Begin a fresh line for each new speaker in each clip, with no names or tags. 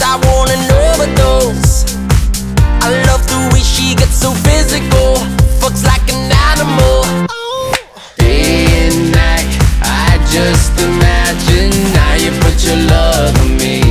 I want an overdose. I love the way she gets so physical, fucks like an animal. Day and night, I just imagine how you put your love on me.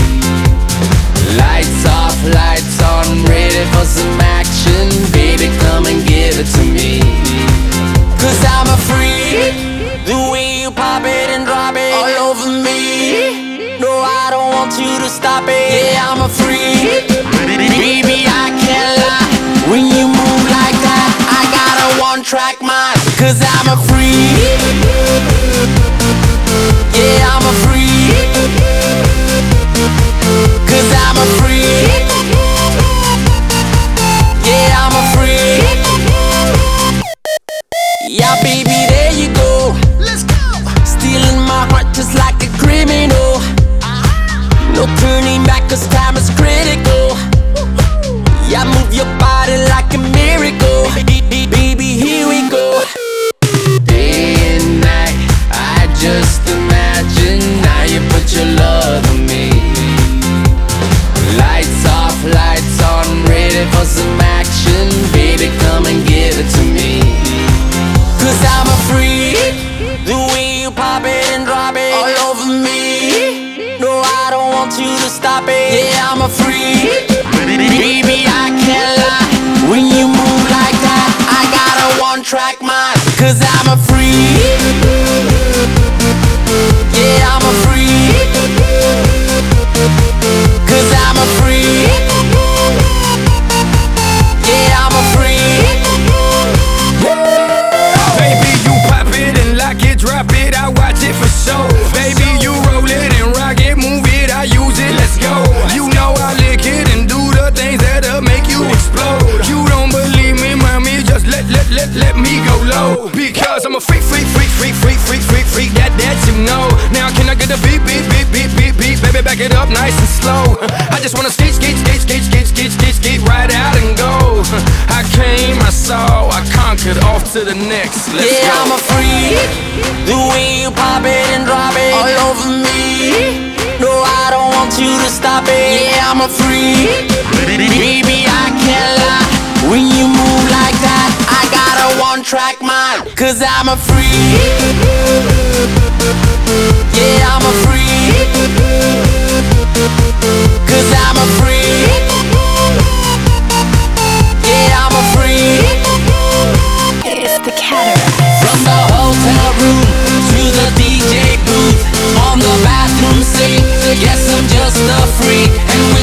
Lights off, lights on, ready for some action. Baby, come and give it to me. Cause I'm a freak, the way you pop it and drop it all over me. No, I don't want you to stop it. Yeah, I'm a freak, baby, I can't lie. When you move like that, I got a one-track mind. Cause I'm a freak, yeah, I'm a freak. Cause I'm a freak, yeah, I'm a freak. Yeah, baby, there you go. Let's go. Stealing my heart just like a criminal. No turning back cause time is critical. Yeah, move your body like a miracle. Baby, here we go. Day and night, I just imagine how you put your love on me. Lights off, lights on, ready for some action. Baby, come and give it to me. Cause I'm a freak, the way you pop it and drop it all over me. No, I don't want you to stop it. Yeah, I'm a freak, baby, I can't lie. When you move like that, I got a one-track mind. Cause I'm a freak, yeah, I'm a freak. Cause I'm a freak, yeah, I'm a freak.
Baby, you pop it and lock it, drop it, I watch it for show. Baby, you roll it and rock it, move it, I use it, let's go. You know I lick it and do the things that'll make you explode. You don't believe me, mommy, just let me go low. Because I'm a freak, that you know. Now can I get a beep, baby, back it up nice and slow. I just wanna skate right out and go. I came, I saw, I conquered, off to the next. Let's
yeah,
go.
I'm a freak, the way you pop it and drop it all over me. No, I don't want you to stop it. Yeah, I'm a freak, baby, I can't lie. When you move like that, I got a one-track mind. Cause I'm a freak, yeah, I'm a freak. Cause I'm a freak, yeah, I'm a freak.
It's the Cataract.
From the hotel room to the DJ booth, on the bathroom sink. Yes, I'm just a freak, and